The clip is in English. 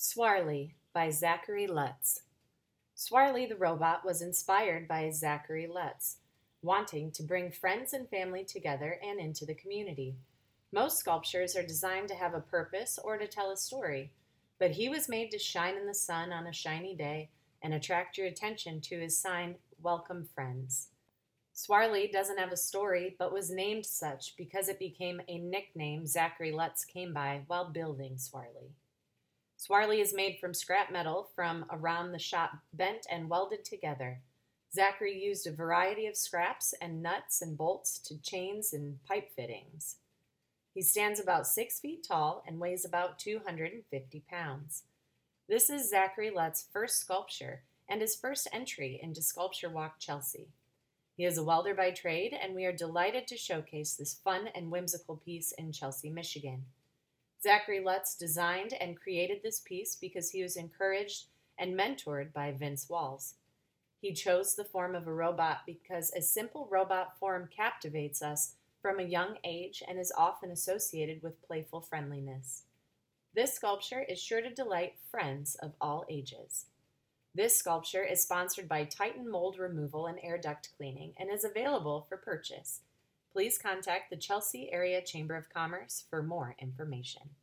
Swarley by Zachary Lutz. Swarley the robot was inspired by Zachary Lutz, wanting to bring friends and family together and into the community. Most sculptures are designed to have a purpose or to tell a story, but he was made to shine in the sun on a shiny day and attract your attention to his sign, Welcome Friends. Swarley doesn't have a story, but was named such because it became a nickname Zachary Lutz came by while building Swarley. Swarley is made from scrap metal from around the shop, bent and welded together. Zachary used a variety of scraps and nuts and bolts to chains and pipe fittings. He stands about 6 feet tall and weighs about 250 pounds. This is Zachary Lutz's first sculpture and his first entry into Sculpture Walk Chelsea. He is a welder by trade, and we are delighted to showcase this fun and whimsical piece in Chelsea, Michigan. Zachary Lutz designed and created this piece because he was encouraged and mentored by Vince Walls. He chose the form of a robot because a simple robot form captivates us from a young age and is often associated with playful friendliness. This sculpture is sure to delight friends of all ages. This sculpture is sponsored by Titan Mold Removal and Air Duct Cleaning and is available for purchase. Please contact the Chelsea Area Chamber of Commerce for more information.